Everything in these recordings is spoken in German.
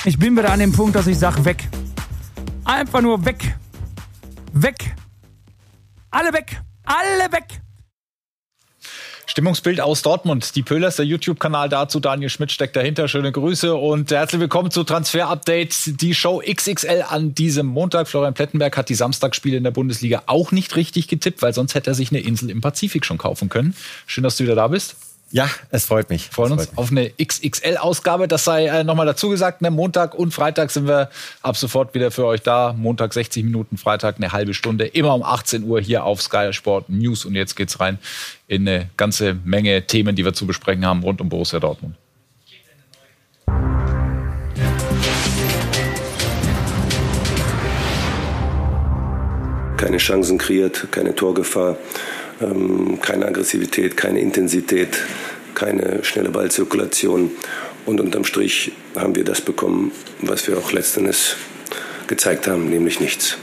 Ich bin wieder an dem Punkt, dass ich sage, weg. Einfach nur weg. Weg. Alle weg. Alle weg. Stimmungsbild aus Dortmund. Die Pöhlers, der YouTube-Kanal dazu. Daniel Schmidt steckt dahinter. Schöne Grüße und herzlich willkommen zu Transfer-Update. Die Show XXL an diesem Montag. Florian Plettenberg hat die Samstagsspiele in der Bundesliga auch nicht richtig getippt, weil sonst hätte er sich eine Insel im Pazifik schon kaufen können. Schön, dass du wieder da bist. Ja, es freut mich. Wir freuen uns auf eine XXL-Ausgabe. Das sei nochmal dazu gesagt. Ne? Montag und Freitag sind wir ab sofort wieder für euch da. Montag 60 Minuten, Freitag eine halbe Stunde. Immer um 18 Uhr hier auf Sky Sport News. Und jetzt geht's rein in eine ganze Menge Themen, die wir zu besprechen haben rund um Borussia Dortmund. Keine Chancen kreiert, keine Torgefahr. Keine Aggressivität, keine Intensität, keine schnelle Ballzirkulation. Und unterm Strich haben wir das bekommen, was wir auch letztendlich gezeigt haben, nämlich nichts.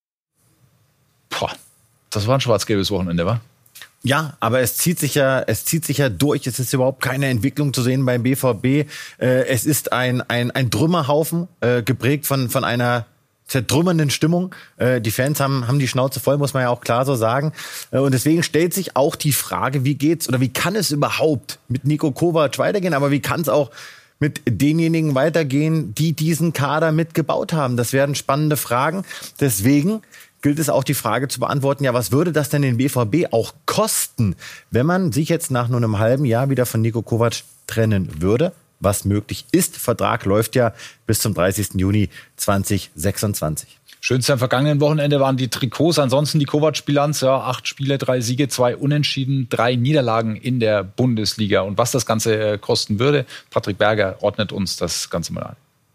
Boah, das war ein schwarz-gelbes Wochenende, wa? Ja, aber es zieht sich ja durch. Es ist überhaupt keine Entwicklung zu sehen beim BVB. Es ist ein Trümmerhaufen, geprägt von einer zertrümmernden Stimmung. Die Fans haben die Schnauze voll, muss man ja auch klar so sagen. Und deswegen stellt sich auch die Frage, wie geht's oder wie kann es überhaupt mit Niko Kovac weitergehen, aber wie kann es auch mit denjenigen weitergehen, die diesen Kader mitgebaut haben? Das werden spannende Fragen. Deswegen gilt es auch die Frage zu beantworten, ja, was würde das denn den BVB auch kosten, wenn man sich jetzt nach nur einem halben Jahr wieder von Niko Kovac trennen würde? Was möglich ist. Vertrag läuft ja bis zum 30. Juni 2026. Schönste am vergangenen Wochenende waren die Trikots. Ansonsten die Kovac-Bilanz. Ja, 8 Spiele, 3 Siege, 2 Unentschieden, 3 Niederlagen in der Bundesliga. Und was das Ganze kosten würde, Patrick Berger ordnet uns das Ganze mal an.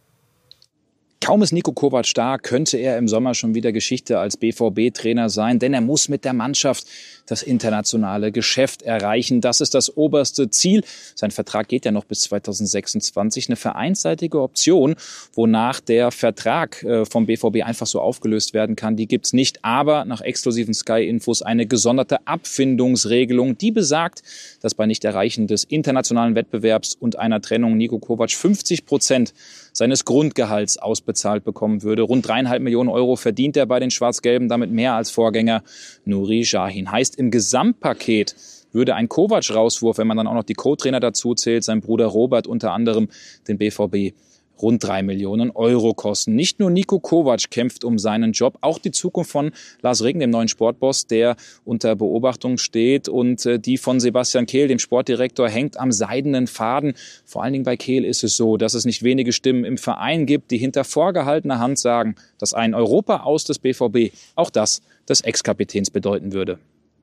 Kaum ist Niko Kovac da, könnte er im Sommer schon wieder Geschichte als BVB-Trainer sein, denn er muss mit der Mannschaft das internationale Geschäft erreichen. Das ist das oberste Ziel. Sein Vertrag geht ja noch bis 2026. Eine vereinsseitige Option, wonach der Vertrag vom BVB einfach so aufgelöst werden kann, die gibt's nicht. Aber nach exklusiven Sky-Infos eine gesonderte Abfindungsregelung, die besagt, dass bei Nichterreichen des internationalen Wettbewerbs und einer Trennung Niko Kovac 50% seines Grundgehalts ausbezahlt bekommen würde. Rund 3,5 Millionen Euro verdient er bei den Schwarz-Gelben, damit mehr als Vorgänger Nuri Sahin. Heißt, im Gesamtpaket würde ein Kovac-Rauswurf, wenn man dann auch noch die Co-Trainer dazu zählt, sein Bruder Robert unter anderem, den BVB rund 3 Millionen Euro kosten. Nicht nur Niko Kovac kämpft um seinen Job, auch die Zukunft von Lars Ricken, dem neuen Sportboss, der unter Beobachtung steht, und die von Sebastian Kehl, dem Sportdirektor, hängt am seidenen Faden. Vor allen Dingen bei Kehl ist es so, dass es nicht wenige Stimmen im Verein gibt, die hinter vorgehaltener Hand sagen, dass ein Europa-Aus des BVB auch das des Ex-Kapitäns bedeuten würde.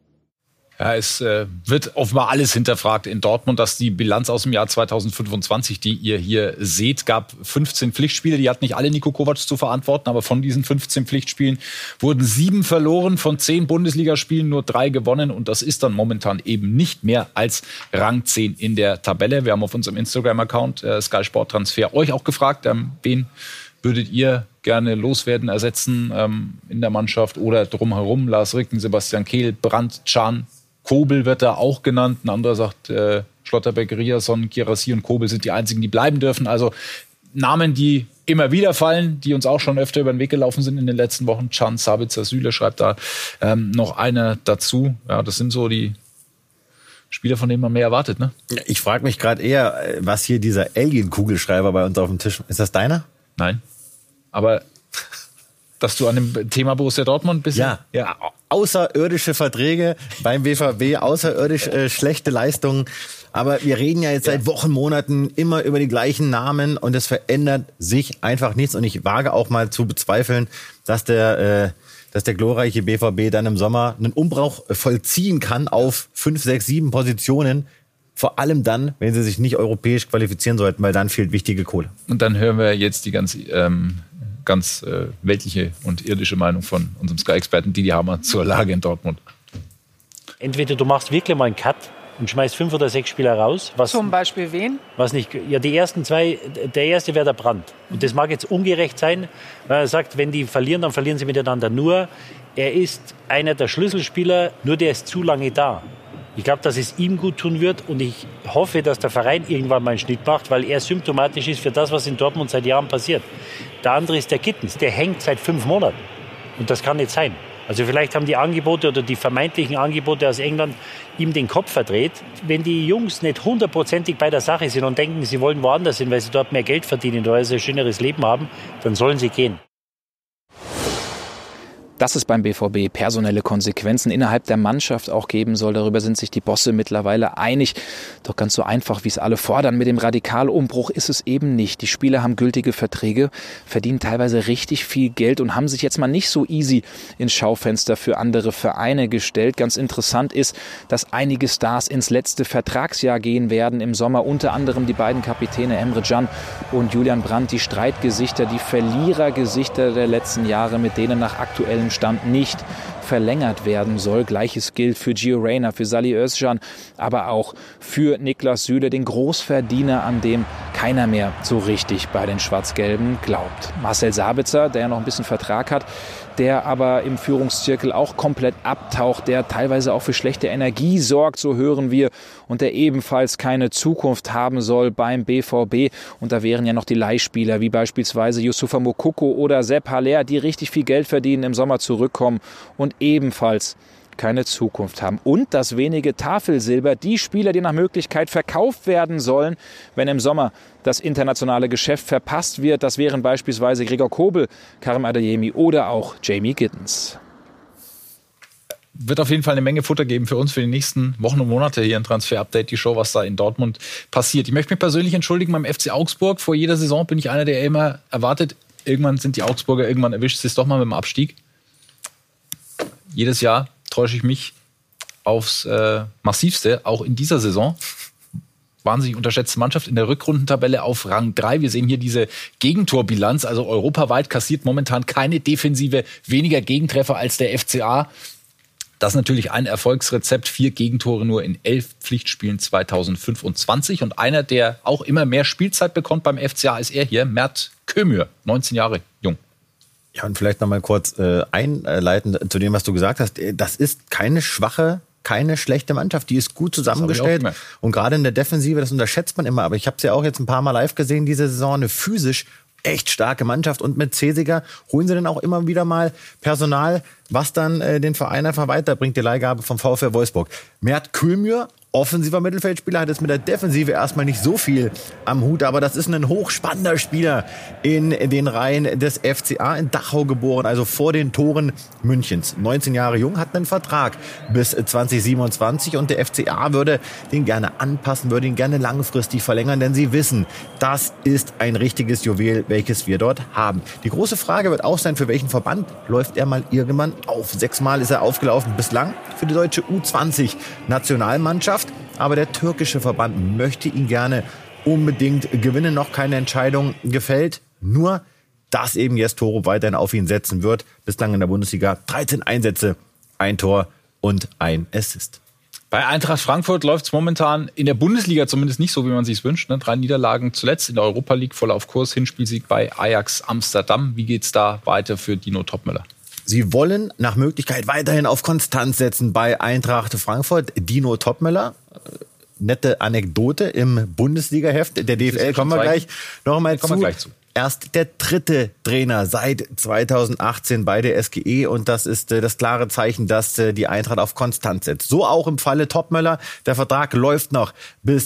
Ja, es wird offenbar alles hinterfragt in Dortmund, dass die Bilanz aus dem Jahr 2025, die ihr hier seht, gab 15 Pflichtspiele, die hat nicht alle Niko Kovac zu verantworten, aber von diesen 15 Pflichtspielen wurden 7 verloren, von 10 Bundesligaspielen nur 3 gewonnen, und das ist dann momentan eben nicht mehr als Rang 10 in der Tabelle. Wir haben auf unserem Instagram-Account Sky Sport Transfer euch auch gefragt, wen würdet ihr gerne loswerden, ersetzen in der Mannschaft oder drumherum? Lars Ricken, Sebastian Kehl, Brandt, Can, Kobel wird da auch genannt. Ein anderer sagt, Schlotterbeck, Riasson, Girassi und Kobel sind die einzigen, die bleiben dürfen. Also Namen, die immer wieder fallen, die uns auch schon öfter über den Weg gelaufen sind in den letzten Wochen. Can, Sabitzer, Süle schreibt da noch einer dazu. Ja, das sind so die Spieler, von denen man mehr erwartet, ne? Ich frage mich gerade eher, was hier dieser Alien-Kugelschreiber bei uns auf dem Tisch, ist das deiner? Nein, aber dass du an dem Thema Borussia Dortmund bist? Ja. Außerirdische Verträge beim BVB, außerirdisch schlechte Leistungen. Aber wir reden ja jetzt seit Wochen, Monaten immer über die gleichen Namen und es verändert sich einfach nichts. Und ich wage auch mal zu bezweifeln, dass der glorreiche BVB dann im Sommer einen Umbruch vollziehen kann auf 5, 6, 7 Positionen. Vor allem dann, wenn sie sich nicht europäisch qualifizieren sollten, weil dann fehlt wichtige Kohle. Und dann hören wir jetzt die ganz weltliche und irdische Meinung von unserem Sky-Experten Didi Hamann zur Lage in Dortmund. Entweder du machst wirklich mal einen Cut und schmeißt 5 oder 6 Spieler raus. Zum Beispiel wen? Was nicht, ja, die ersten 2, der erste wäre der Brandt. Und das mag jetzt ungerecht sein, weil er sagt, wenn die verlieren, dann verlieren sie miteinander. Nur, er ist einer der Schlüsselspieler, nur der ist zu lange da. Ich glaube, dass es ihm gut tun wird und ich hoffe, dass der Verein irgendwann mal einen Schnitt macht, weil er symptomatisch ist für das, was in Dortmund seit Jahren passiert. Der andere ist der Gittens, der hängt seit 5 Monaten und das kann nicht sein. Also vielleicht haben die Angebote oder die vermeintlichen Angebote aus England ihm den Kopf verdreht. Wenn die Jungs nicht 100%ig bei der Sache sind und denken, sie wollen woanders hin, weil sie dort mehr Geld verdienen oder ein schöneres Leben haben, dann sollen sie gehen. Dass es beim BVB personelle Konsequenzen innerhalb der Mannschaft auch geben soll, darüber sind sich die Bosse mittlerweile einig. Doch ganz so einfach, wie es alle fordern mit dem Radikalumbruch, ist es eben nicht. Die Spieler haben gültige Verträge, verdienen teilweise richtig viel Geld und haben sich jetzt mal nicht so easy ins Schaufenster für andere Vereine gestellt. Ganz interessant ist, dass einige Stars ins letzte Vertragsjahr gehen werden im Sommer. Unter anderem die beiden Kapitäne Emre Can und Julian Brandt, die Streitgesichter, die Verlierergesichter der letzten Jahre, mit denen nach aktuellem Stand nicht verlängert werden soll. Gleiches gilt für Gio Reyna, für Salih Özcan, aber auch für Niklas Süle, den Großverdiener, an dem keiner mehr so richtig bei den Schwarz-Gelben glaubt. Marcel Sabitzer, der ja noch ein bisschen Vertrag hat, der aber im Führungszirkel auch komplett abtaucht, der teilweise auch für schlechte Energie sorgt, so hören wir, und der ebenfalls keine Zukunft haben soll beim BVB. Und da wären ja noch die Leihspieler, wie beispielsweise Youssoufa Moukoko oder Sepp Haller, die richtig viel Geld verdienen, im Sommer zurückkommen und ebenfalls keine Zukunft haben. Und das wenige Tafelsilber, die Spieler, die nach Möglichkeit verkauft werden sollen, wenn im Sommer das internationale Geschäft verpasst wird. Das wären beispielsweise Gregor Kobel, Karim Adeyemi oder auch Jamie Giddens. Wird auf jeden Fall eine Menge Futter geben für uns für die nächsten Wochen und Monate hier in Transfer Update, die Show, was da in Dortmund passiert. Ich möchte mich persönlich entschuldigen beim FC Augsburg. Vor jeder Saison bin ich einer, der immer erwartet, irgendwann sind die Augsburger, irgendwann erwischt es doch mal mit dem Abstieg. Jedes Jahr täusche ich mich aufs Massivste, auch in dieser Saison. Wahnsinnig unterschätzte Mannschaft in der Rückrundentabelle auf Rang 3. Wir sehen hier diese Gegentorbilanz, also europaweit kassiert momentan keine Defensive weniger Gegentreffer als der FCA. Das ist natürlich ein Erfolgsrezept, 4 Gegentore nur in 11 Pflichtspielen 2025. Und einer, der auch immer mehr Spielzeit bekommt beim FCA, ist er hier, Mert Kömür, 19 Jahre jung. Ja, und vielleicht noch mal kurz einleitend zu dem, was du gesagt hast. Das ist keine schlechte Mannschaft. Die ist gut zusammengestellt. Und gerade in der Defensive, das unterschätzt man immer. Aber ich habe es ja auch jetzt ein paar Mal live gesehen, diese Saison, eine physisch echt starke Mannschaft. Und mit Cesiger holen sie dann auch immer wieder mal Personal, was dann den Verein einfach weiterbringt, die Leihgabe vom VfL Wolfsburg. Mert Kömür, offensiver Mittelfeldspieler, hat jetzt mit der Defensive erstmal nicht so viel am Hut, aber das ist ein hochspannender Spieler in den Reihen des FCA, in Dachau geboren, also vor den Toren Münchens. 19 Jahre jung, hat einen Vertrag bis 2027 und der FCA würde den gerne anpassen, würde ihn gerne langfristig verlängern, denn sie wissen, das ist ein richtiges Juwel, welches wir dort haben. Die große Frage wird auch sein, für welchen Verband läuft er mal irgendwann auf. 6-mal ist er aufgelaufen bislang für die deutsche U20-Nationalmannschaft. Aber der türkische Verband möchte ihn gerne unbedingt gewinnen. Noch keine Entscheidung gefällt. Nur, dass eben jetzt Torup weiterhin auf ihn setzen wird. Bislang in der Bundesliga 13 Einsätze, 1 Tor und 1 Assist. Bei Eintracht Frankfurt läuft es momentan in der Bundesliga zumindest nicht so, wie man sich wünscht. 3 Niederlagen zuletzt in der Europa League, voll auf Kurs. Hinspielsieg bei Ajax Amsterdam. Wie geht's da weiter für Dino Topmöller? Sie wollen nach Möglichkeit weiterhin auf Konstanz setzen bei Eintracht Frankfurt. Dino Topmöller, nette Anekdote im Bundesliga-Heft der DFL, kommen wir gleich noch mal zu. Erst der 3. Trainer seit 2018 bei der SGE und das ist das klare Zeichen, dass die Eintracht auf Konstanz setzt. So auch im Falle Topmöller. Der Vertrag läuft noch bis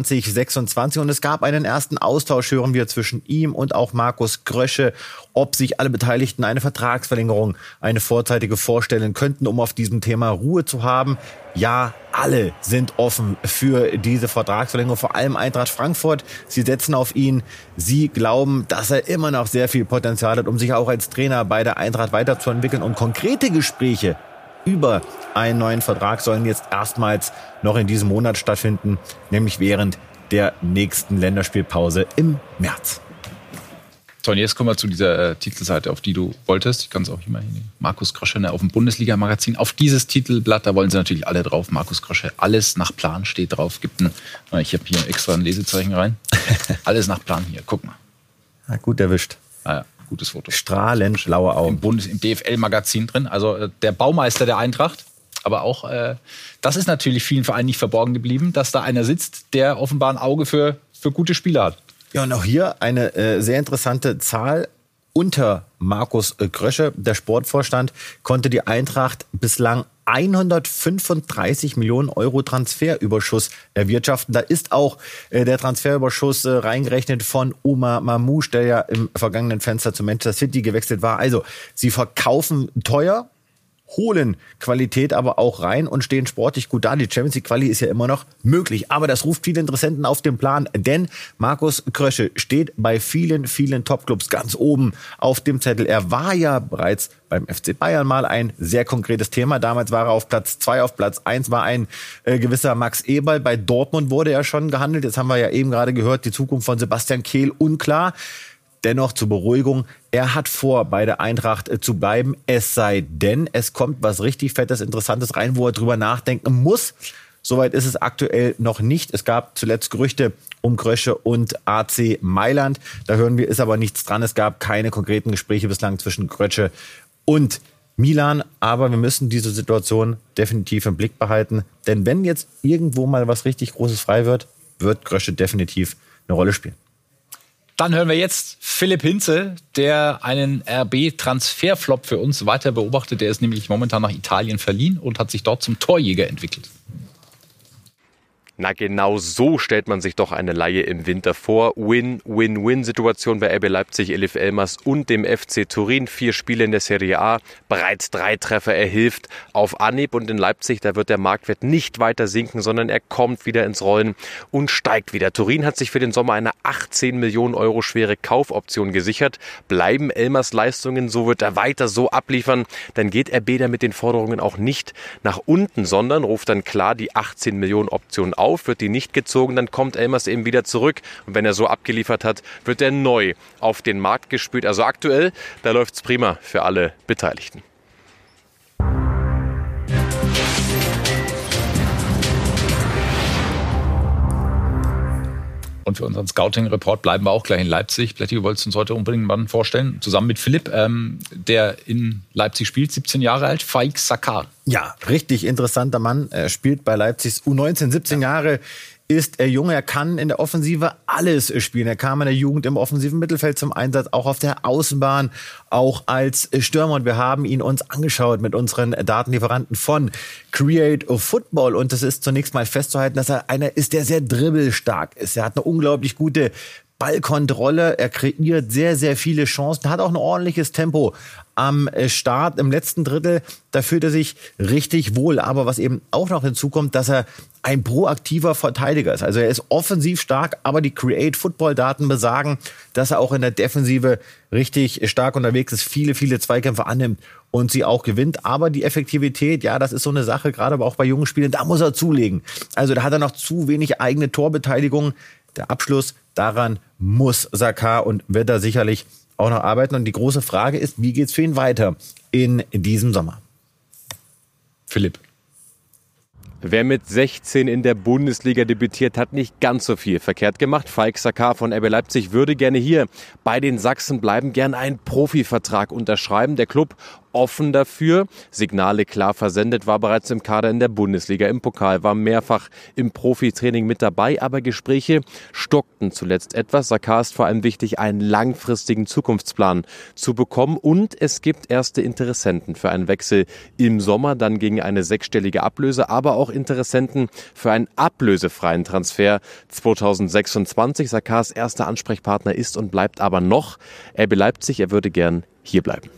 2026 und es gab einen ersten Austausch, hören wir, zwischen ihm und auch Markus Krösche, ob sich alle Beteiligten eine Vertragsverlängerung, eine vorzeitige vorstellen könnten, um auf diesem Thema Ruhe zu haben. Ja, alle sind offen für diese Vertragsverlängerung, vor allem Eintracht Frankfurt. Sie setzen auf ihn. Sie glauben, dass er immer noch sehr viel Potenzial hat, um sich auch als Trainer bei der Eintracht weiterzuentwickeln. Und konkrete Gespräche über einen neuen Vertrag sollen jetzt erstmals noch in diesem Monat stattfinden, nämlich während der nächsten Länderspielpause im März. So, und jetzt kommen wir zu dieser Titelseite, auf die du wolltest. Ich kann es auch hier mal hinnehmen. Markus Krösche auf dem Bundesliga-Magazin. Auf dieses Titelblatt, da wollen sie natürlich alle drauf. Markus Krösche, alles nach Plan steht drauf. Ich habe hier extra ein Lesezeichen rein. Alles nach Plan hier, guck mal. Ja, gut erwischt. Ja, gutes Foto. Strahlend blaue Augen. Im DFL-Magazin drin. Also der Baumeister der Eintracht Aber auch das ist natürlich vielen Vereinen nicht verborgen geblieben, dass da einer sitzt, der offenbar ein Auge für gute Spieler hat. Ja, und auch hier eine sehr interessante Zahl. Unter Markus Krösche, der Sportvorstand, konnte die Eintracht bislang 135 Millionen Euro Transferüberschuss erwirtschaften. Da ist auch der Transferüberschuss reingerechnet von Omar Mamouche, der ja im vergangenen Fenster zu Manchester City gewechselt war. Also sie verkaufen teuer, holen Qualität aber auch rein und stehen sportlich gut da. Die Champions League Quali ist ja immer noch möglich. Aber das ruft viele Interessenten auf den Plan. Denn Markus Krösche steht bei vielen, vielen Topclubs ganz oben auf dem Zettel. Er war ja bereits beim FC Bayern mal ein sehr konkretes Thema. Damals war er auf Platz 2, auf Platz 1 war ein gewisser Max Eberl. Bei Dortmund wurde er schon gehandelt. Jetzt haben wir ja eben gerade gehört, die Zukunft von Sebastian Kehl unklar. Dennoch zur Beruhigung, er hat vor, bei der Eintracht zu bleiben, es sei denn, es kommt was richtig Fettes, Interessantes rein, wo er drüber nachdenken muss. Soweit ist es aktuell noch nicht. Es gab zuletzt Gerüchte um Krösche und AC Mailand. Da hören wir, ist aber nichts dran. Es gab keine konkreten Gespräche bislang zwischen Krösche und Milan. Aber wir müssen diese Situation definitiv im Blick behalten. Denn wenn jetzt irgendwo mal was richtig Großes frei wird, wird Krösche definitiv eine Rolle spielen. Dann hören wir jetzt Philipp Hinze, der einen RB-Transferflop für uns weiter beobachtet. Der ist nämlich momentan nach Italien verliehen und hat sich dort zum Torjäger entwickelt. Na, genau so stellt man sich doch eine Leihe im Winter vor. Win-Win-Win-Situation bei RB Leipzig, Elif Elmas und dem FC Turin. 4 Spiele in der Serie A, bereits 3 Treffer. Er hilft auf Anhieb und in Leipzig, da wird der Marktwert nicht weiter sinken, sondern er kommt wieder ins Rollen und steigt wieder. Turin hat sich für den Sommer eine 18 Millionen Euro schwere Kaufoption gesichert. Bleiben Elmas Leistungen, so wird er weiter so abliefern, dann geht RB da mit den Forderungen auch nicht nach unten, sondern ruft dann klar die 18 Millionen Option auf. Wird die nicht gezogen, dann kommt Elmas eben wieder zurück. Und wenn er so abgeliefert hat, wird er neu auf den Markt gespült. Also aktuell, da läuft's prima für alle Beteiligten. Und für unseren Scouting-Report bleiben wir auch gleich in Leipzig. Bletti, du wolltest uns heute unbedingt einen Mann vorstellen, zusammen mit Philipp, der in Leipzig spielt, 17 Jahre alt, Faik Sakar. Ja, richtig interessanter Mann. Er spielt bei Leipzigs U19, 17 Jahre ist er jung. Er kann in der Offensive alles spielen. Er kam in der Jugend im offensiven Mittelfeld zum Einsatz, auch auf der Außenbahn, auch als Stürmer. Und wir haben ihn uns angeschaut mit unseren Datenlieferanten von Create Football. Und es ist zunächst mal festzuhalten, dass er einer ist, der sehr dribbelstark ist. Er hat eine unglaublich gute Ballkontrolle, er kreiert sehr, sehr viele Chancen, hat auch ein ordentliches Tempo am Start im letzten Drittel. Da fühlt er sich richtig wohl. Aber was eben auch noch hinzukommt, dass er ein proaktiver Verteidiger ist. Also er ist offensiv stark, aber die Create-Football-Daten besagen, dass er auch in der Defensive richtig stark unterwegs ist, viele, viele Zweikämpfe annimmt und sie auch gewinnt. Aber die Effektivität, ja, das ist so eine Sache, gerade aber auch bei jungen Spielern, da muss er zulegen. Also da hat er noch zu wenig eigene Torbeteiligung. Der Abschluss, daran muss Sakar und wird er sicherlich auch noch arbeiten. Und die große Frage ist, wie geht's für ihn weiter in diesem Sommer? Philipp. Wer mit 16 in der Bundesliga debütiert, hat nicht ganz so viel verkehrt gemacht. Faik Sakar von RB Leipzig würde gerne hier bei den Sachsen bleiben, gerne einen Profivertrag unterschreiben. Der Club offen dafür, Signale klar versendet, war bereits im Kader in der Bundesliga, im Pokal, war mehrfach im Profitraining mit dabei, aber Gespräche stockten zuletzt etwas. Sakar ist vor allem wichtig, einen langfristigen Zukunftsplan zu bekommen und es gibt erste Interessenten für einen Wechsel im Sommer, dann gegen eine 6-stellige Ablöse, aber auch Interessenten für einen ablösefreien Transfer 2026. Sakars erster Ansprechpartner ist und bleibt aber noch RB Leipzig, er würde gern hier bleiben.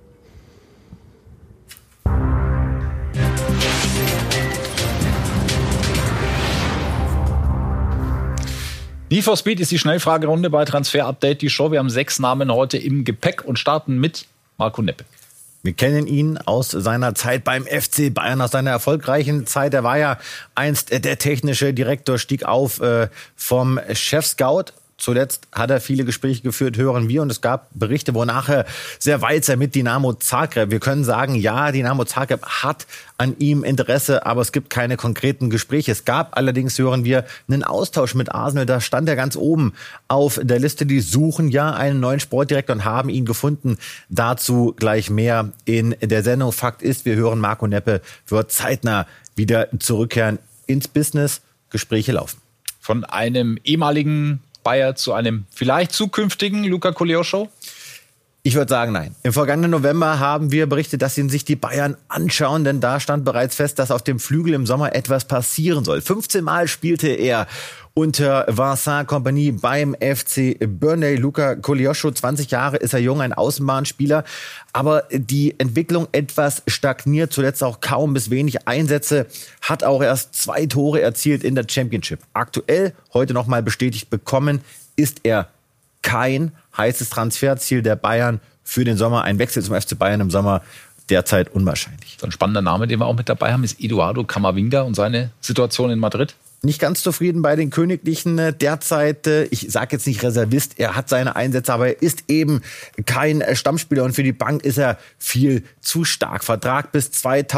Need for Speed ist die Schnellfragerunde bei Transfer Update, die Show. Wir haben 6 Namen heute im Gepäck und starten mit Marco Neppe. Wir kennen ihn aus seiner Zeit beim FC Bayern, aus seiner erfolgreichen Zeit. Er war ja einst der technische Direktor, stieg auf vom Chef-Scout Zuletzt hat er viele Gespräche geführt, hören wir. Und es gab Berichte, wonach er sehr weit sei mit Dinamo Zagreb. Wir können sagen, ja, Dinamo Zagreb hat an ihm Interesse, aber es gibt keine konkreten Gespräche. Es gab allerdings, hören wir, einen Austausch mit Arsenal. Da stand er ganz oben auf der Liste. Die suchen ja einen neuen Sportdirektor und haben ihn gefunden. Dazu gleich mehr in der Sendung. Fakt ist, wir hören, Marco Neppe wird zeitnah wieder zurückkehren ins Business. Gespräche laufen. Von einem ehemaligen Bayer zu einem vielleicht zukünftigen Luca Koleosho? Ich würde sagen, nein. Im vergangenen November haben wir berichtet, dass ihn sich die Bayern anschauen, denn da stand bereits fest, dass auf dem Flügel im Sommer etwas passieren soll. 15 Mal spielte er unter Vincent Kompany beim FC Burnley. Luca Koleosho, 20 Jahre ist er jung, ein Außenbahnspieler. Aber die Entwicklung etwas stagniert, zuletzt auch kaum bis wenig Einsätze, hat auch erst 2 Tore erzielt in der Championship. Aktuell, heute nochmal bestätigt bekommen, ist er kein heißes Transferziel der Bayern für den Sommer. Ein Wechsel zum FC Bayern im Sommer derzeit unwahrscheinlich. So ein spannender Name, den wir auch mit dabei haben, ist Eduardo Camavinga und seine Situation in Madrid. Nicht ganz zufrieden bei den Königlichen derzeit. Ich sage jetzt nicht Reservist, er hat seine Einsätze, aber er ist eben kein Stammspieler und für die Bank ist er viel zu stark. Vertrag bis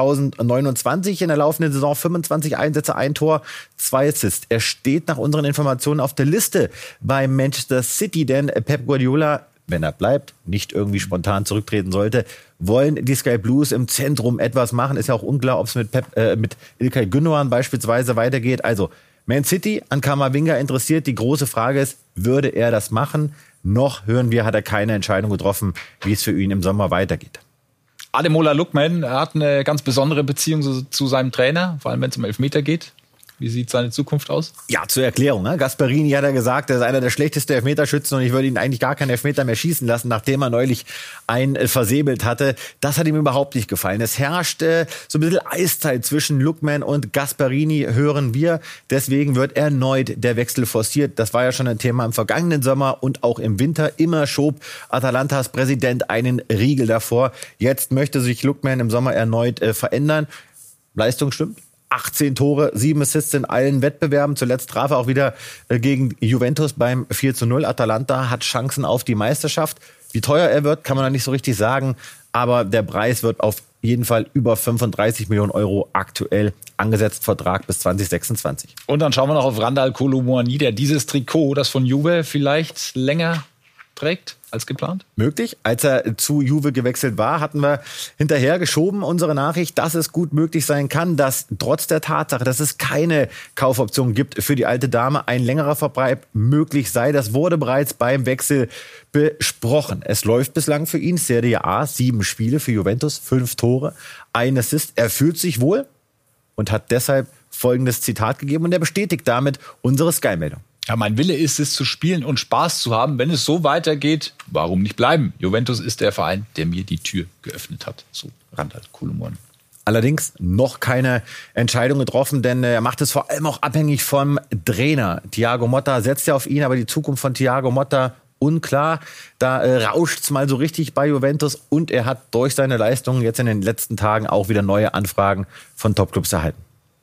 2029, in der laufenden Saison 25 Einsätze, 1 Tor, 2 Assists. Er steht nach unseren Informationen auf der Liste bei Manchester City, denn Pep Guardiola, wenn er bleibt, nicht irgendwie spontan zurücktreten sollte, wollen die Sky Blues im Zentrum etwas machen. Ist ja auch unklar, ob es mit İlkay Gündoğan beispielsweise weitergeht. Also Man City an Camavinga interessiert. Die große Frage ist, würde er das machen? Noch, hören wir, hat er keine Entscheidung getroffen, wie es für ihn im Sommer weitergeht. Ademola Lookman hat eine ganz besondere Beziehung zu seinem Trainer, vor allem wenn es um Elfmeter geht. Wie sieht seine Zukunft aus? Ja, zur Erklärung. Gasperini hat er gesagt, er ist einer der schlechtesten Elfmeterschützen und ich würde ihn eigentlich gar keinen Elfmeter mehr schießen lassen, nachdem er neulich einen versäbelt hatte. Das hat ihm überhaupt nicht gefallen. Es herrscht so ein bisschen Eiszeit zwischen Lookman und Gasperini, hören wir. Deswegen wird erneut der Wechsel forciert. Das war ja schon ein Thema im vergangenen Sommer und auch im Winter. Immer schob Atalantas Präsident einen Riegel davor. Jetzt möchte sich Lookman im Sommer erneut verändern. Leistung stimmt. 18 Tore, 7 Assists in allen Wettbewerben. Zuletzt traf er auch wieder gegen Juventus beim 4:0. Atalanta hat Chancen auf die Meisterschaft. Wie teuer er wird, kann man noch nicht so richtig sagen. Aber der Preis wird auf jeden Fall über 35 Millionen Euro aktuell angesetzt. Vertrag bis 2026. Und dann schauen wir noch auf Randal Kolo Muani, der dieses Trikot, das von Juve vielleicht länger trägt als geplant? Möglich. Als er zu Juve gewechselt war, hatten wir hinterher geschoben unsere Nachricht, dass es gut möglich sein kann, dass trotz der Tatsache, dass es keine Kaufoption gibt für die alte Dame, ein längerer Verbleib möglich sei. Das wurde bereits beim Wechsel besprochen. Es läuft bislang für ihn Serie A, 7 Spiele für Juventus, 5 Tore, 1 Assist. Er fühlt sich wohl und hat deshalb folgendes Zitat gegeben und er bestätigt damit unsere Sky-Meldung. Ja, mein Wille ist es, zu spielen und Spaß zu haben. Wenn es so weitergeht, warum nicht bleiben? Juventus ist der Verein, der mir die Tür geöffnet hat. So, Randal Kolo Muani. Allerdings noch keine Entscheidung getroffen, denn er macht es vor allem auch abhängig vom Trainer. Thiago Motta setzt ja auf ihn, aber die Zukunft von Thiago Motta unklar. Da rauscht's mal so richtig bei Juventus und er hat durch seine Leistungen jetzt in den letzten Tagen auch wieder neue Anfragen von Topclubs erhalten.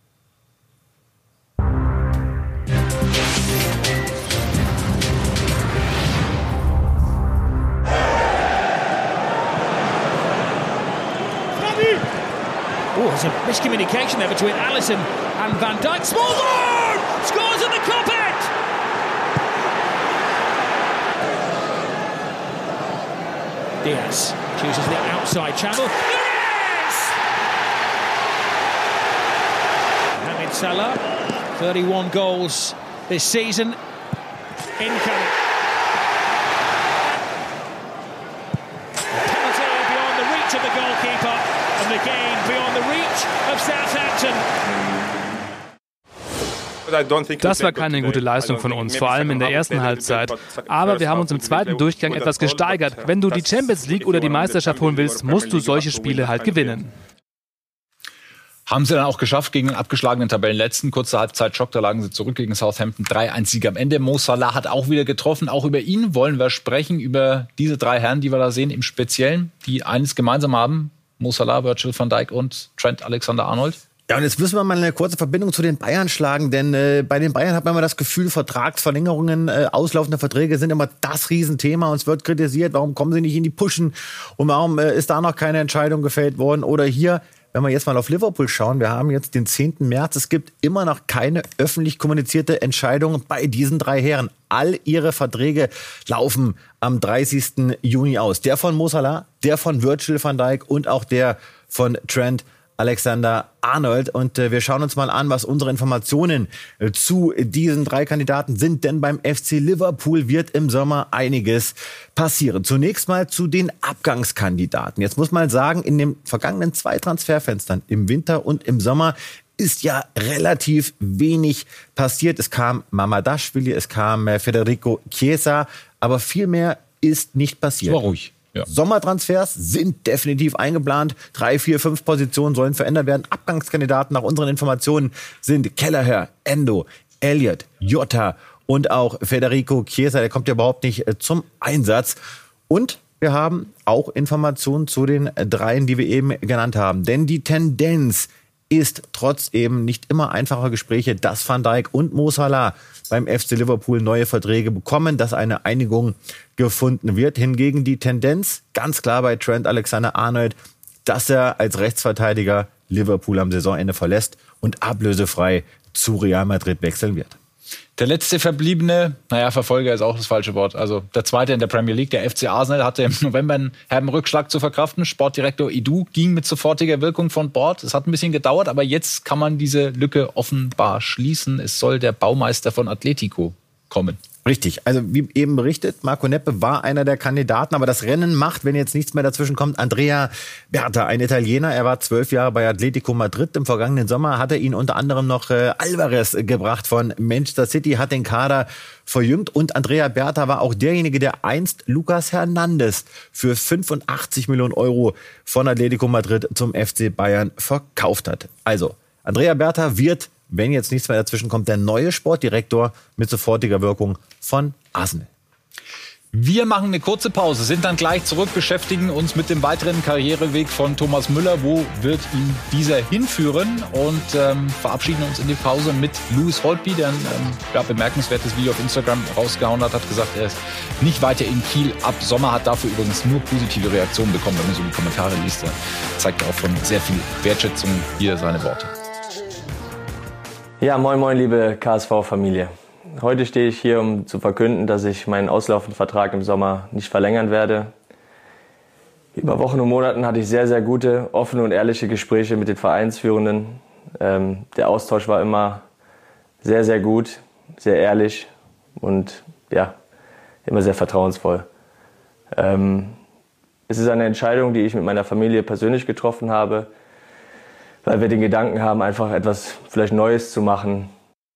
Oh, there's a miscommunication there between Alisson and Van Dijk. Smalling scores in the carpet. Diaz chooses the outside channel. Yes! Mohamed Salah, 31 goals this season. Incoming. Penalty beyond the reach of the goalkeeper. And the game beyond the reach of Southampton. Das war keine gute Leistung von uns, vor allem in der ersten Halbzeit. Aber wir haben uns im zweiten Durchgang etwas gesteigert. Wenn du die Champions League oder die Meisterschaft holen willst, musst du solche Spiele halt gewinnen. Haben sie dann auch geschafft gegen den abgeschlagenen Tabellenletzten. Kurze Halbzeit Schock, da lagen sie zurück gegen Southampton. 3-1-Sieg am Ende. Mo Salah hat auch wieder getroffen. Auch über ihn wollen wir sprechen, über diese 3 Herren, die wir da sehen, im Speziellen, die eines gemeinsam haben. Mo Salah, Virgil van Dijk und Trent Alexander-Arnold. Ja, und jetzt müssen wir mal eine kurze Verbindung zu den Bayern schlagen, denn bei den Bayern hat man immer das Gefühl, Vertragsverlängerungen, auslaufende Verträge sind immer das Riesenthema. Uns wird kritisiert, warum kommen sie nicht in die Pushen und warum ist da noch keine Entscheidung gefällt worden? Oder hier, wenn wir jetzt mal auf Liverpool schauen, wir haben jetzt den 10. März, es gibt immer noch keine öffentlich kommunizierte Entscheidung bei diesen 3 Herren. All ihre Verträge laufen am 30. Juni aus. Der von Mo Salah, der von Virgil van Dijk und auch der von Trent Alexander-Arnold. Und wir schauen uns mal an, was unsere Informationen zu diesen 3 Kandidaten sind. Denn beim FC Liverpool wird im Sommer einiges passieren. Zunächst mal zu den Abgangskandidaten. Jetzt muss man sagen, in den vergangenen 2 Transferfenstern, im Winter und im Sommer, ist ja relativ wenig passiert. Es kam Mamardashvili, es kam Federico Chiesa, aber viel mehr ist nicht passiert. War ruhig. Ja. Sommertransfers sind definitiv eingeplant. 3, 4, 5 Positionen sollen verändert werden. Abgangskandidaten nach unseren Informationen sind Kelleher, Endo, Elliott, Jota und auch Federico Chiesa. Der kommt ja überhaupt nicht zum Einsatz. Und wir haben auch Informationen zu den 3, die wir eben genannt haben. Denn die Tendenz ist trotz eben nicht immer einfacher Gespräche, dass Van Dijk und Mo Salah beim FC Liverpool neue Verträge bekommen, dass eine Einigung gefunden wird. Hingegen die Tendenz ganz klar bei Trent Alexander-Arnold, dass er als Rechtsverteidiger Liverpool am Saisonende verlässt und ablösefrei zu Real Madrid wechseln wird. Der letzte verbliebene, Verfolger ist auch das falsche Wort, also der zweite in der Premier League, der FC Arsenal, hatte im November einen herben Rückschlag zu verkraften. Sportdirektor Edu ging mit sofortiger Wirkung von Bord. Es hat ein bisschen gedauert, aber jetzt kann man diese Lücke offenbar schließen. Es soll der Baumeister von Atletico kommen. Richtig, also wie eben berichtet, Marco Neppe war einer der Kandidaten, aber das Rennen macht, wenn jetzt nichts mehr dazwischen kommt, Andrea Berta, ein Italiener. Er war 12 Jahre bei Atletico Madrid. Im vergangenen Sommer hatte ihn unter anderem noch Alvarez gebracht von Manchester City, hat den Kader verjüngt. Und Andrea Berta war auch derjenige, der einst Lucas Hernandez für 85 Millionen Euro von Atletico Madrid zum FC Bayern verkauft hat. Also, Andrea Berta wird, wenn jetzt nichts mehr dazwischen kommt, der neue Sportdirektor mit sofortiger Wirkung von Arsenal. Wir machen eine kurze Pause, sind dann gleich zurück, beschäftigen uns mit dem weiteren Karriereweg von Thomas Müller. Wo wird ihn dieser hinführen? Und verabschieden uns in die Pause mit Lewis Holtby, der ein bemerkenswertes Video auf Instagram rausgehauen hat gesagt, er ist nicht weiter in Kiel ab Sommer, hat dafür übrigens nur positive Reaktionen bekommen, wenn man so die Kommentare liest. Er zeigt auch von sehr viel Wertschätzung hier seine Worte. Ja, moin moin, liebe KSV-Familie. Heute stehe ich hier, um zu verkünden, dass ich meinen auslaufenden Vertrag im Sommer nicht verlängern werde. Über Wochen und Monaten hatte ich sehr, sehr gute, offene und ehrliche Gespräche mit den Vereinsführenden. Der Austausch war immer sehr, sehr gut, sehr ehrlich und ja, immer sehr vertrauensvoll. Es ist eine Entscheidung, die ich mit meiner Familie persönlich getroffen habe, weil wir den Gedanken haben, einfach etwas vielleicht Neues zu machen.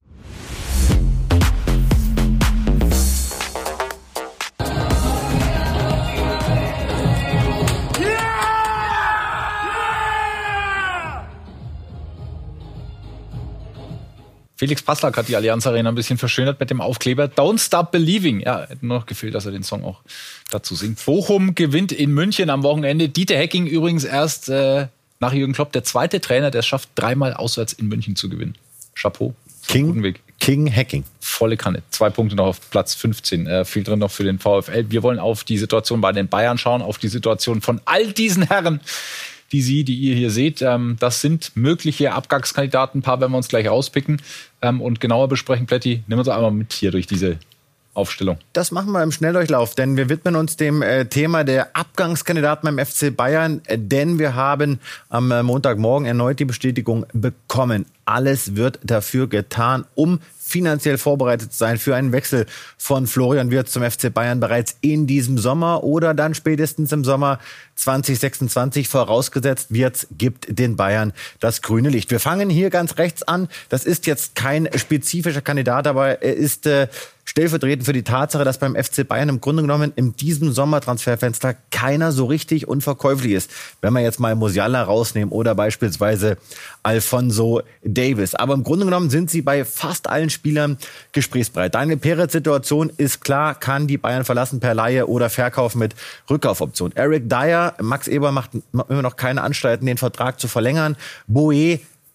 Felix Passlack hat die Allianz Arena ein bisschen verschönert mit dem Aufkleber Don't Stop Believing. Ja, hätte nur noch gefehlt, dass er den Song auch dazu singt. Bochum gewinnt in München am Wochenende. Dieter Hecking übrigens erst nach Jürgen Klopp der zweite Trainer, der es schafft, 3-mal auswärts in München zu gewinnen. Chapeau. King Hacking. Volle Kanne. 2 Punkte noch auf Platz 15. Viel drin noch für den VfL. Wir wollen auf die Situation bei den Bayern schauen, auf die Situation von all diesen Herren, die ihr hier seht. Das sind mögliche Abgangskandidaten. Ein paar werden wir uns gleich rauspicken und genauer besprechen. Plätti, nimm uns einmal mit hier durch diese Aufstellung. Das machen wir im Schnelldurchlauf, denn wir widmen uns dem Thema der Abgangskandidaten beim FC Bayern, denn wir haben am Montagmorgen erneut die Bestätigung bekommen. Alles wird dafür getan, um finanziell vorbereitet zu sein für einen Wechsel von Florian Wirtz zum FC Bayern bereits in diesem Sommer oder dann spätestens im Sommer 2026, vorausgesetzt Wirtz gibt den Bayern das grüne Licht. Wir fangen hier ganz rechts an. Das ist jetzt kein spezifischer Kandidat, aber er ist stellvertretend für die Tatsache, dass beim FC Bayern im Grunde genommen in diesem Sommertransferfenster keiner so richtig unverkäuflich ist. Wenn wir jetzt mal Musiala rausnehmen oder beispielsweise Alphonso Davies. Aber im Grunde genommen sind sie bei fast allen Spielern gesprächsbereit. Daniel Perez Situation ist klar, kann die Bayern verlassen per Leihe oder Verkauf mit Rückkaufoption. Eric Dyer, Max Eber macht immer noch keine Anstalten, den Vertrag zu verlängern. Boe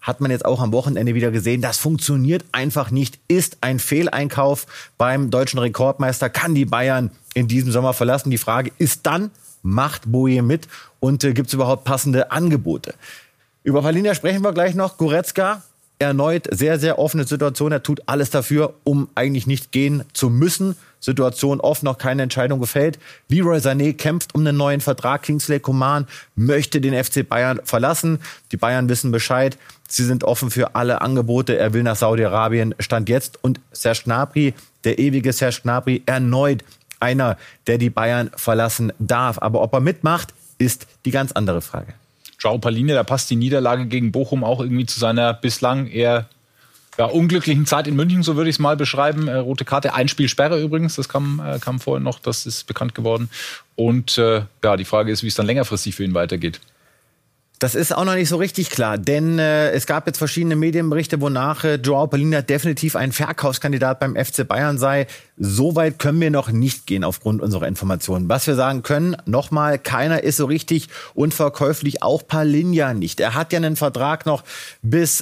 hat man jetzt auch am Wochenende wieder gesehen. Das funktioniert einfach nicht, ist ein Fehleinkauf beim deutschen Rekordmeister, kann die Bayern in diesem Sommer verlassen. Die Frage ist dann, macht Boje mit und gibt es überhaupt passende Angebote? Über Palhinha sprechen wir gleich noch. Goretzka, erneut sehr, sehr offene Situation. Er tut alles dafür, um eigentlich nicht gehen zu müssen. Situation offen, noch keine Entscheidung gefällt. Leroy Sané kämpft um einen neuen Vertrag. Kingsley Coman möchte den FC Bayern verlassen. Die Bayern wissen Bescheid. Sie sind offen für alle Angebote. Er will nach Saudi-Arabien, Stand jetzt. Und Serge Gnabry, der ewige Serge Gnabry, erneut einer, der die Bayern verlassen darf. Aber ob er mitmacht, ist die ganz andere Frage. João Palhinha, da passt die Niederlage gegen Bochum auch irgendwie zu seiner bislang eher unglücklichen Zeit in München, so würde ich es mal beschreiben. Rote Karte, ein Spiel Sperre übrigens, das kam vorhin noch, das ist bekannt geworden. Und die Frage ist, wie es dann längerfristig für ihn weitergeht. Das ist auch noch nicht so richtig klar, denn es gab jetzt verschiedene Medienberichte, wonach João Palhinha definitiv ein Verkaufskandidat beim FC Bayern sei. So weit können wir noch nicht gehen aufgrund unserer Informationen. Was wir sagen können, nochmal, keiner ist so richtig unverkäuflich, auch Palhinha nicht. Er hat ja einen Vertrag noch bis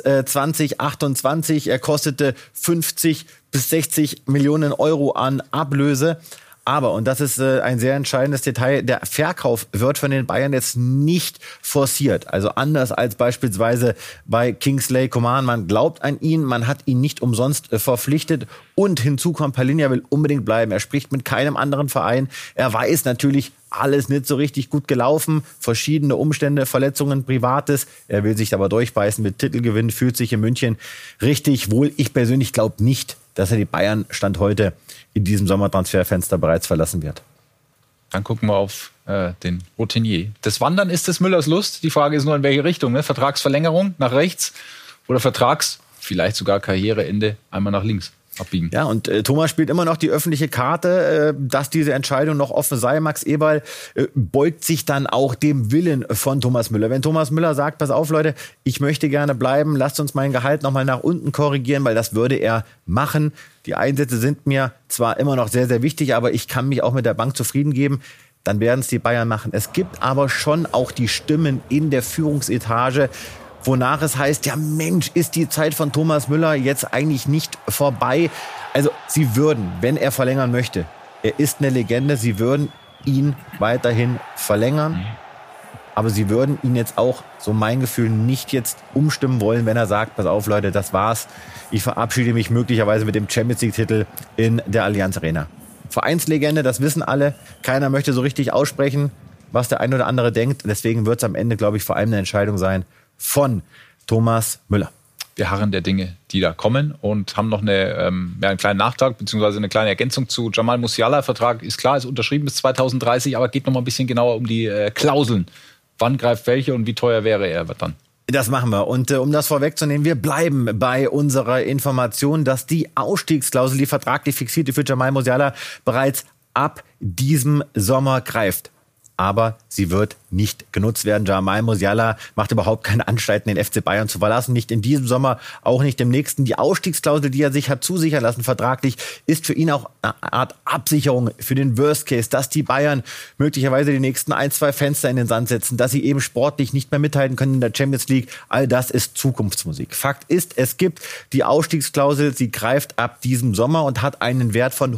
2028. Er kostete 50 bis 60 Millionen Euro an Ablöse. Aber, und das ist ein sehr entscheidendes Detail, der Verkauf wird von den Bayern jetzt nicht forciert. Also anders als beispielsweise bei Kingsley Coman. Man glaubt an ihn, man hat ihn nicht umsonst verpflichtet. Und hinzu kommt, Palhinha will unbedingt bleiben. Er spricht mit keinem anderen Verein. Er weiß natürlich, alles nicht so richtig gut gelaufen. Verschiedene Umstände, Verletzungen, Privates. Er will sich aber durchbeißen mit Titelgewinn, fühlt sich in München richtig wohl. Ich persönlich glaube nicht, dass er die Bayern Stand heute in diesem Sommertransferfenster bereits verlassen wird. Dann gucken wir auf den Routinier. Das Wandern ist des Müllers Lust. Die Frage ist nur, in welche Richtung. Ne? Vertragsverlängerung nach rechts oder vielleicht sogar Karriereende einmal nach links abbiegen. Ja, und Thomas spielt immer noch die öffentliche Karte, dass diese Entscheidung noch offen sei. Max Eberl beugt sich dann auch dem Willen von Thomas Müller. Wenn Thomas Müller sagt, pass auf Leute, ich möchte gerne bleiben, lasst uns mein Gehalt nochmal nach unten korrigieren, weil das würde er machen. Die Einsätze sind mir zwar immer noch sehr, sehr wichtig, aber ich kann mich auch mit der Bank zufrieden geben. Dann werden es die Bayern machen. Es gibt aber schon auch die Stimmen in der Führungsetage, wonach es heißt, ja Mensch, ist die Zeit von Thomas Müller jetzt eigentlich nicht vorbei? Also sie würden, wenn er verlängern möchte, er ist eine Legende, sie würden ihn weiterhin verlängern. Aber sie würden ihn jetzt auch, so mein Gefühl, nicht jetzt umstimmen wollen, wenn er sagt, pass auf Leute, das war's. Ich verabschiede mich möglicherweise mit dem Champions-League-Titel in der Allianz Arena. Vereinslegende, das wissen alle. Keiner möchte so richtig aussprechen, was der ein oder andere denkt. Deswegen wird es am Ende, glaube ich, vor allem eine Entscheidung sein von Thomas Müller. Wir harren der Dinge, die da kommen und haben noch einen kleinen Nachtrag bzw. eine kleine Ergänzung zu Jamal Musiala. Vertrag ist klar, ist unterschrieben bis 2030, aber geht noch mal ein bisschen genauer um die Klauseln. Wann greift welche und wie teuer wäre er dann? Das machen wir. Und um das vorwegzunehmen, wir bleiben bei unserer Information, dass die Ausstiegsklausel, die vertraglich fixierte für Jamal Musiala, bereits ab diesem Sommer greift. Aber sie wird nicht genutzt werden. Jamal Musiala macht überhaupt keine Anstalten, den FC Bayern zu verlassen. Nicht in diesem Sommer, auch nicht im nächsten. Die Ausstiegsklausel, die er sich hat zusichern lassen, vertraglich, ist für ihn auch eine Art Absicherung für den Worst Case, dass die Bayern möglicherweise die nächsten 1-2 Fenster in den Sand setzen, dass sie eben sportlich nicht mehr mithalten können in der Champions League. All das ist Zukunftsmusik. Fakt ist, es gibt die Ausstiegsklausel, sie greift ab diesem Sommer und hat einen Wert von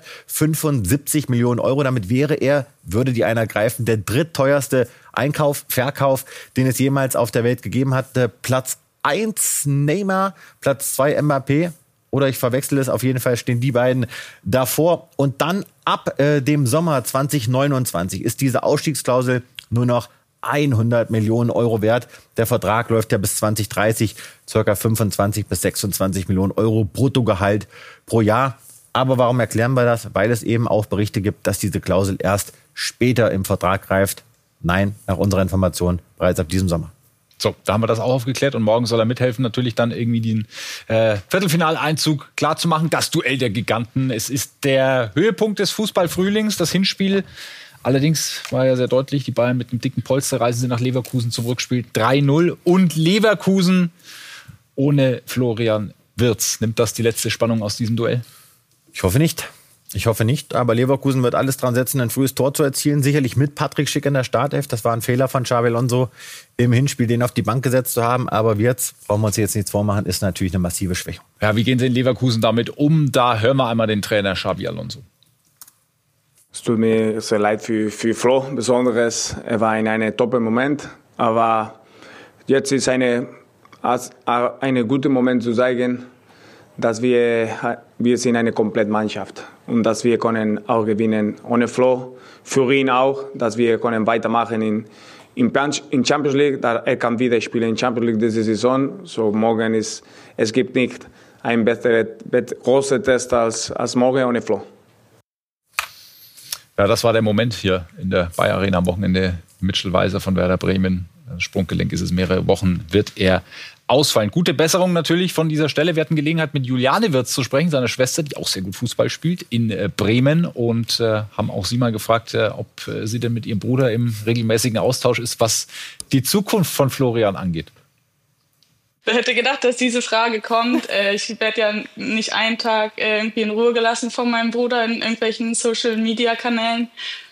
175 Millionen Euro. Damit würde die einer greifen, der drittteuerste Verkauf, den es jemals auf der Welt gegeben hat. Platz 1 Neymar, Platz 2 Mbappé. Oder ich verwechsel es, auf jeden Fall stehen die beiden davor. Und dann ab dem Sommer 2029 ist diese Ausstiegsklausel nur noch 100 Millionen Euro wert. Der Vertrag läuft ja bis 2030, ca. 25 bis 26 Millionen Euro Bruttogehalt pro Jahr. Aber warum erklären wir das? Weil es eben auch Berichte gibt, dass diese Klausel erst später im Vertrag greift. Nein, nach unserer Information bereits ab diesem Sommer. So, da haben wir das auch aufgeklärt und morgen soll er mithelfen, natürlich dann irgendwie den Viertelfinaleinzug klar zu machen. Das Duell der Giganten. Es ist der Höhepunkt des Fußballfrühlings, das Hinspiel. Allerdings war ja sehr deutlich, die Bayern mit einem dicken Polster reisen sie nach Leverkusen zum Rückspiel 3-0. Und Leverkusen ohne Florian Wirtz. Nimmt das die letzte Spannung aus diesem Duell? Ich hoffe nicht. Ich hoffe nicht, aber Leverkusen wird alles dran setzen, ein frühes Tor zu erzielen. Sicherlich mit Patrick Schick in der Startelf. Das war ein Fehler von Xabi Alonso im Hinspiel, den auf die Bank gesetzt zu haben. Aber Wirtz, brauchen wir uns jetzt nichts vormachen, ist natürlich eine massive Schwächung. Ja, wie gehen Sie in Leverkusen damit um? Da hören wir einmal den Trainer Xabi Alonso. Es tut mir sehr leid für Flo, besonders. Er war in einem Top-Moment. Aber jetzt ist ein guter Moment zu zeigen, dass wir sind eine Komplettmannschaft und dass wir können auch gewinnen ohne Flo. Für ihn auch, dass wir können weitermachen in Champions League. Er kann wieder spielen in Champions League diese Saison. So morgen es gibt nicht einen großen Test als morgen ohne Flo. Ja, das war der Moment hier in der Bayer Arena am Wochenende. Mitchell Weiser von Werder Bremen. Das Sprunggelenk ist es mehrere Wochen, wird er ausfallen. Gute Besserung natürlich von dieser Stelle. Wir hatten Gelegenheit, mit Juliane Wirtz zu sprechen, seiner Schwester, die auch sehr gut Fußball spielt, in Bremen. Und haben auch sie mal gefragt, ob sie denn mit ihrem Bruder im regelmäßigen Austausch ist, was die Zukunft von Florian angeht. Wer hätte gedacht, dass diese Frage kommt? Ich werde ja nicht einen Tag irgendwie in Ruhe gelassen von meinem Bruder in irgendwelchen Social-Media-Kanälen.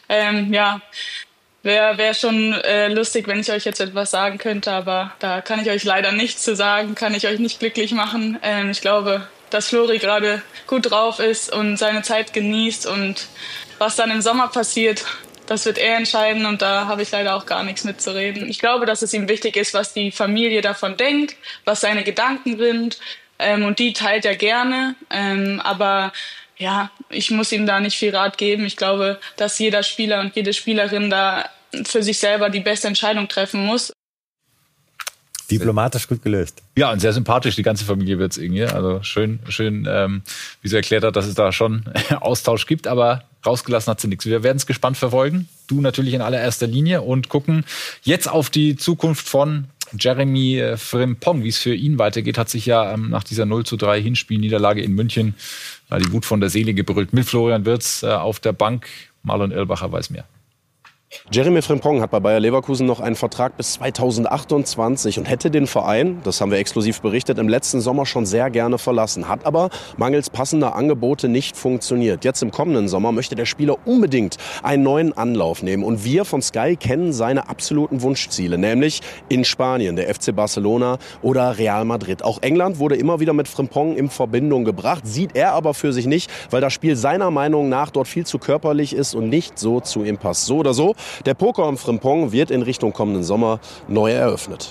Wäre schon lustig, wenn ich euch jetzt etwas sagen könnte, aber da kann ich euch leider nichts zu sagen, kann ich euch nicht glücklich machen. Ich glaube, dass Flori gerade gut drauf ist und seine Zeit genießt und was dann im Sommer passiert, das wird er entscheiden und da habe ich leider auch gar nichts mitzureden. Ich glaube, dass es ihm wichtig ist, was die Familie davon denkt, was seine Gedanken sind und die teilt er gerne, aber ja, ich muss ihm da nicht viel Rat geben. Ich glaube, dass jeder Spieler und jede Spielerin da für sich selber die beste Entscheidung treffen muss. Diplomatisch gut gelöst. Ja, und sehr sympathisch, die ganze Familie Wirtz irgendwie. Also schön, wie sie erklärt hat, dass es da schon Austausch gibt, aber rausgelassen hat sie nichts. Wir werden es gespannt verfolgen. Du natürlich in allererster Linie und gucken jetzt auf die Zukunft von Jeremy Frimpong. Wie es für ihn weitergeht, hat sich ja nach dieser 0:3 Hinspielniederlage in München die Wut von der Seele gebrüllt. Mit Florian Wirtz auf der Bank. Marlon Erlbacher weiß mehr. Jeremy Frimpong hat bei Bayer Leverkusen noch einen Vertrag bis 2028 und hätte den Verein, das haben wir exklusiv berichtet, im letzten Sommer schon sehr gerne verlassen. Hat aber mangels passender Angebote nicht funktioniert. Jetzt im kommenden Sommer möchte der Spieler unbedingt einen neuen Anlauf nehmen. Und wir von Sky kennen seine absoluten Wunschziele, nämlich in Spanien, der FC Barcelona oder Real Madrid. Auch England wurde immer wieder mit Frimpong in Verbindung gebracht, sieht er aber für sich nicht, weil das Spiel seiner Meinung nach dort viel zu körperlich ist und nicht so zu ihm passt. So oder so, der Poker um Frimpong wird in Richtung kommenden Sommer neu eröffnet.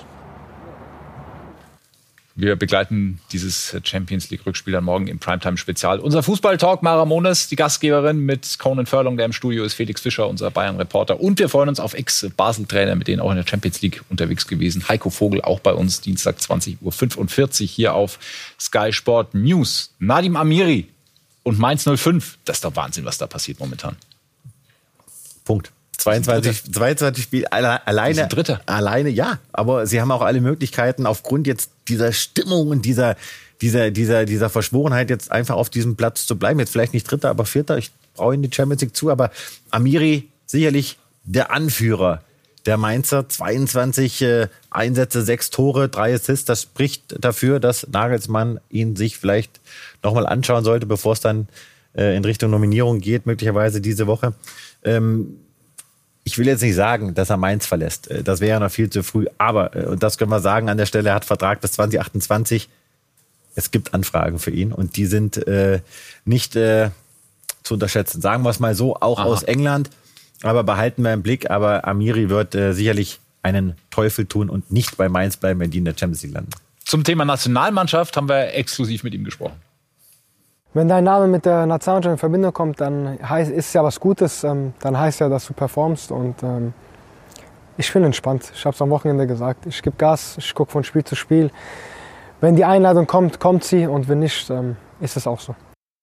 Wir begleiten dieses Champions-League-Rückspiel dann morgen im Primetime-Spezial. Unser Fußball-Talk, Mara Mones, die Gastgeberin mit Conan Furlong, der im Studio ist, Felix Fischer, unser Bayern-Reporter. Und wir freuen uns auf Ex-Basel-Trainer, mit denen auch in der Champions League unterwegs gewesen. Heiko Vogel, auch bei uns, Dienstag 20:45 Uhr hier auf Sky Sport News. Nadim Amiri und Mainz 05. Das ist doch Wahnsinn, was da passiert momentan. Punkt. 22 Spiele alleine. Alleine, ja. Aber sie haben auch alle Möglichkeiten, aufgrund jetzt dieser Stimmung und dieser Verschworenheit jetzt einfach auf diesem Platz zu bleiben. Jetzt vielleicht nicht Dritter, aber Vierter. Ich traue ihnen die Champions League zu. Aber Amiri sicherlich der Anführer der Mainzer. 22 Einsätze, 6 Tore, 3 Assists. Das spricht dafür, dass Nagelsmann ihn sich vielleicht nochmal anschauen sollte, bevor es dann in Richtung Nominierung geht, möglicherweise diese Woche. Ich will jetzt nicht sagen, dass er Mainz verlässt. Das wäre ja noch viel zu früh. Aber, und das können wir sagen, an der Stelle, er hat Vertrag bis 2028. Es gibt Anfragen für ihn und die sind nicht zu unterschätzen. Sagen wir es mal so, auch aus England. Aber behalten wir im Blick. Aber Amiri wird sicherlich einen Teufel tun und nicht bei Mainz bleiben, wenn die in der Champions League landen. Zum Thema Nationalmannschaft haben wir exklusiv mit ihm gesprochen. Wenn dein Name mit der Nationalmannschaft in Verbindung kommt, dann ist es ja was Gutes. Dann heißt ja, dass du performst. Und ich bin entspannt. Ich habe es am Wochenende gesagt. Ich gebe Gas, ich gucke von Spiel zu Spiel. Wenn die Einladung kommt, kommt sie. Und wenn nicht, ist es auch so.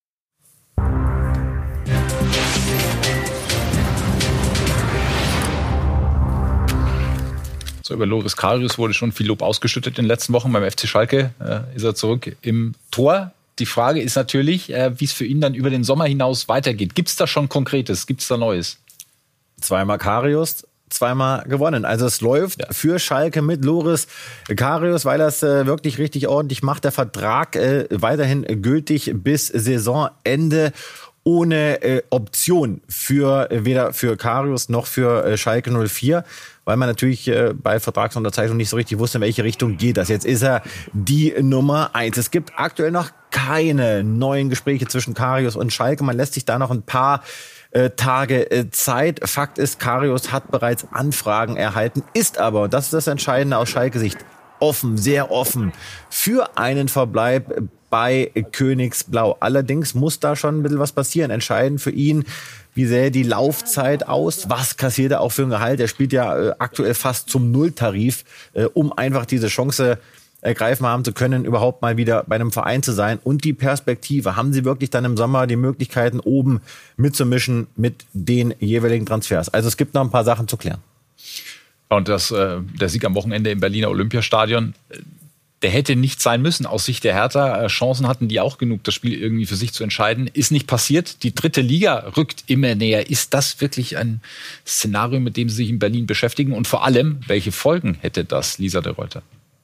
So, über Loris Karius wurde schon viel Lob ausgeschüttet in den letzten Wochen. Beim FC Schalke ist er zurück im Tor. Die Frage ist natürlich, wie es für ihn dann über den Sommer hinaus weitergeht. Gibt es da schon Konkretes? Gibt es da Neues? 2-mal Karius, 2-mal gewonnen. Also es läuft für Schalke mit Loris Karius, weil er es wirklich richtig ordentlich macht. Der Vertrag weiterhin gültig bis Saisonende. ohne Option für weder für Karius noch für Schalke 04, weil man natürlich bei Vertragsunterzeichnung nicht so richtig wusste, in welche Richtung geht das. Jetzt ist er die Nummer 1. Es gibt aktuell noch keine neuen Gespräche zwischen Karius und Schalke. Man lässt sich da noch ein paar Tage Zeit. Fakt ist, Karius hat bereits Anfragen erhalten, ist aber, und das ist das Entscheidende aus Schalke-Sicht, offen, sehr offen für einen Verbleib bei Königsblau. Allerdings muss da schon ein bisschen was passieren. Entscheidend für ihn, wie sähe die Laufzeit aus? Was kassiert er auch für ein Gehalt? Er spielt ja aktuell fast zum Nulltarif, um einfach diese Chance ergreifen haben zu können, überhaupt mal wieder bei einem Verein zu sein. Und die Perspektive, haben sie wirklich dann im Sommer die Möglichkeiten, oben mitzumischen mit den jeweiligen Transfers? Also es gibt noch ein paar Sachen zu klären. Und der Sieg am Wochenende im Berliner Olympiastadion, der hätte nicht sein müssen aus Sicht der Hertha. Chancen hatten die auch genug, das Spiel irgendwie für sich zu entscheiden. Ist nicht passiert. Die 3. Liga rückt immer näher. Ist das wirklich ein Szenario, mit dem Sie sich in Berlin beschäftigen? Und vor allem, welche Folgen hätte das, Lisa de Ruyter?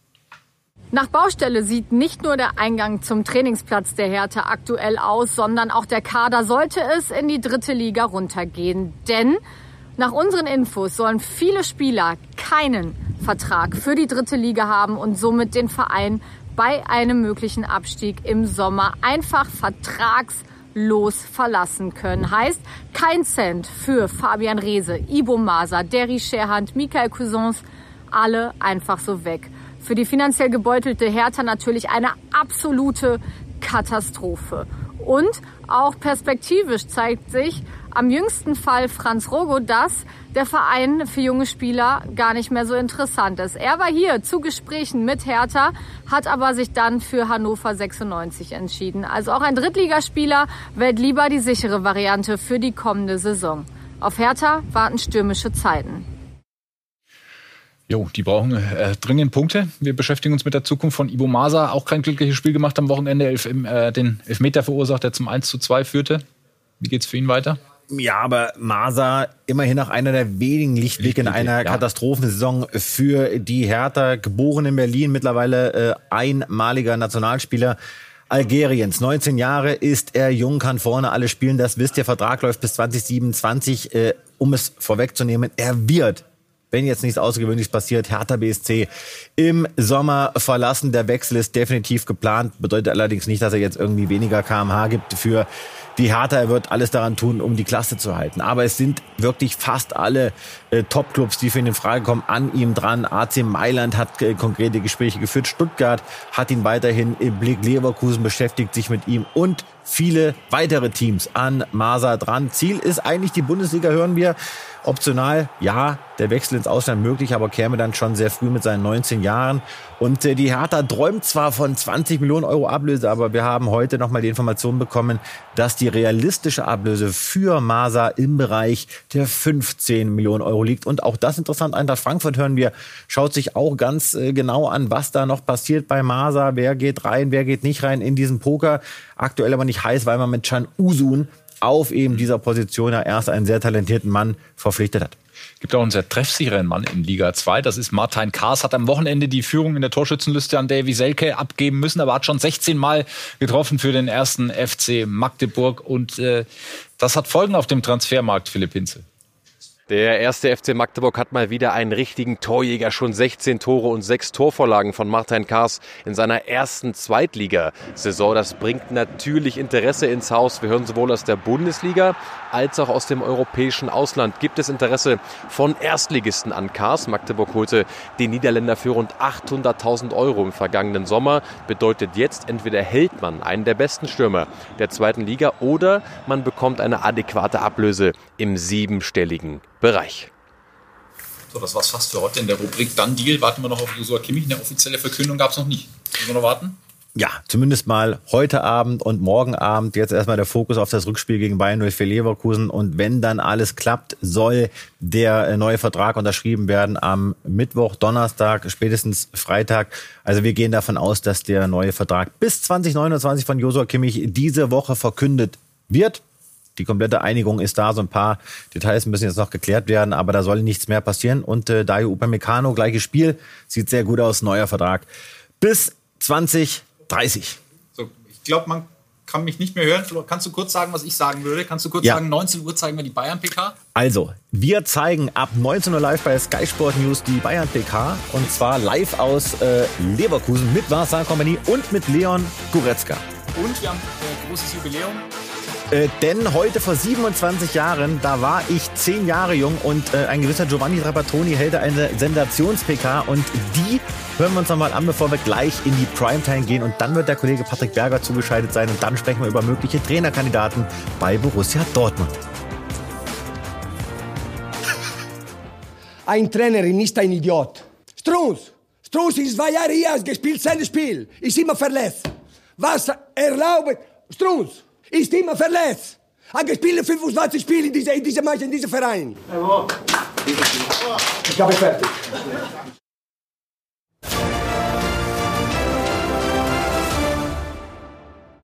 Nach Baustelle sieht nicht nur der Eingang zum Trainingsplatz der Hertha aktuell aus, sondern auch der Kader, sollte es in die 3. Liga runtergehen. Denn nach unseren Infos sollen viele Spieler keinen Vertrag für die 3. Liga haben und somit den Verein bei einem möglichen Abstieg im Sommer einfach vertragslos verlassen können. Heißt, kein Cent für Fabian Reese, Ibo Masa, Derry Scherhand, Michael Cousins, alle einfach so weg. Für die finanziell gebeutelte Hertha natürlich eine absolute Katastrophe. Und auch perspektivisch zeigt sich am jüngsten Fall Franz Rogo, dass der Verein für junge Spieler gar nicht mehr so interessant ist. Er war hier zu Gesprächen mit Hertha, hat aber sich dann für Hannover 96 entschieden. Also auch ein Drittligaspieler wählt lieber die sichere Variante für die kommende Saison. Auf Hertha warten stürmische Zeiten. Jo, die brauchen dringend Punkte. Wir beschäftigen uns mit der Zukunft von Ibo Masa. Auch kein glückliches Spiel gemacht am Wochenende. Den Elfmeter verursacht, der zum 1:2 führte. Wie geht's für ihn weiter? Ja, aber Masa immerhin noch einer der wenigen Lichtblicke in einer Katastrophensaison für die Hertha. Geboren in Berlin, mittlerweile einmaliger Nationalspieler Algeriens. 19 Jahre ist er jung, kann vorne alle spielen. Das wisst ihr, Vertrag läuft bis 2027. Um es vorwegzunehmen, er wird, wenn jetzt nichts Außergewöhnliches passiert, Hertha BSC im Sommer verlassen. Der Wechsel ist definitiv geplant. Bedeutet allerdings nicht, dass er jetzt irgendwie weniger km/h gibt für die Hertha. Er wird alles daran tun, um die Klasse zu halten. Aber es sind wirklich fast alle Top-Clubs, die für ihn in Frage kommen, an ihm dran. AC Mailand hat konkrete Gespräche geführt. Stuttgart hat ihn weiterhin im Blick. Leverkusen beschäftigt sich mit ihm und viele weitere Teams an Masa dran. Ziel ist eigentlich die Bundesliga, hören wir. Optional, ja, der Wechsel ins Ausland möglich, aber käme dann schon sehr früh mit seinen 19 Jahren. Und die Hertha träumt zwar von 20 Millionen Euro Ablöse, aber wir haben heute nochmal die Information bekommen, dass die realistische Ablöse für Masa im Bereich der 15 Millionen Euro liegt. Und auch das interessant, Eintracht Frankfurt, hören wir, schaut sich auch ganz genau an, was da noch passiert bei Masa. Wer geht rein, wer geht nicht rein in diesen Poker. Aktuell aber nicht heiß, weil man mit Can Uzun auf eben dieser Position ja erst einen sehr talentierten Mann verpflichtet hat. Gibt auch einen sehr treffsicheren Mann in Liga 2. Das ist Martin Kaas. Hat am Wochenende die Führung in der Torschützenliste an Davy Selke abgeben müssen, aber hat schon 16 Mal getroffen für den ersten FC Magdeburg. Und das hat Folgen auf dem Transfermarkt, Philipp Hinze. Der erste FC Magdeburg hat mal wieder einen richtigen Torjäger. Schon 16 Tore und 6 Torvorlagen von Martin Kaas in seiner ersten Zweitligasaison. Das bringt natürlich Interesse ins Haus. Wir hören sowohl aus der Bundesliga als auch aus dem europäischen Ausland. Gibt es Interesse von Erstligisten an Kaas? Magdeburg holte den Niederländer für rund 800.000 Euro im vergangenen Sommer. Bedeutet jetzt, entweder hält man einen der besten Stürmer der zweiten Liga oder man bekommt eine adäquate Ablöse im 7-stelligen Bereich. So, das war's fast für heute in der Rubrik Done Deal. Warten wir noch auf Joshua Kimmich. Eine offizielle Verkündung gab es noch nicht. Müssen wir noch warten? Ja, zumindest mal heute Abend und morgen Abend. Jetzt erstmal der Fokus auf das Rückspiel gegen Bayern 04 Leverkusen. Und wenn dann alles klappt, soll der neue Vertrag unterschrieben werden am Mittwoch, Donnerstag, spätestens Freitag. Also wir gehen davon aus, dass der neue Vertrag bis 2029 von Joshua Kimmich diese Woche verkündet wird. Die komplette Einigung ist da, so ein paar Details müssen jetzt noch geklärt werden, aber da soll nichts mehr passieren. Und Dayo Upamecano, gleiches Spiel, sieht sehr gut aus, neuer Vertrag bis 2030. So, ich glaube, man kann mich nicht mehr hören. Flo, kannst du kurz sagen, was ich sagen würde? Kannst du kurz sagen, 19 Uhr zeigen wir die Bayern-PK? Also, wir zeigen ab 19 Uhr live bei Sky Sport News die Bayern-PK. Und zwar live aus Leverkusen mit Vincent Kompany und mit Leon Goretzka. Und wir haben ein großes Jubiläum. Denn heute vor 27 Jahren, da war ich 10 Jahre jung und ein gewisser Giovanni Trapattoni hält eine Sensations-PK und die hören wir uns nochmal an, bevor wir gleich in die Primetime gehen und dann wird der Kollege Patrick Berger zugeschaltet sein und dann sprechen wir über mögliche Trainerkandidaten bei Borussia Dortmund. Ein Trainer ist ein Idiot. Strunz ist 2 Jahre hier, gespielt sein Spiel, ist immer verletzt. Was erlaubt Strunz? Ist immer verletzt. Hat gespielt 25 Spiele in diesem Verein. Ich habe fertig.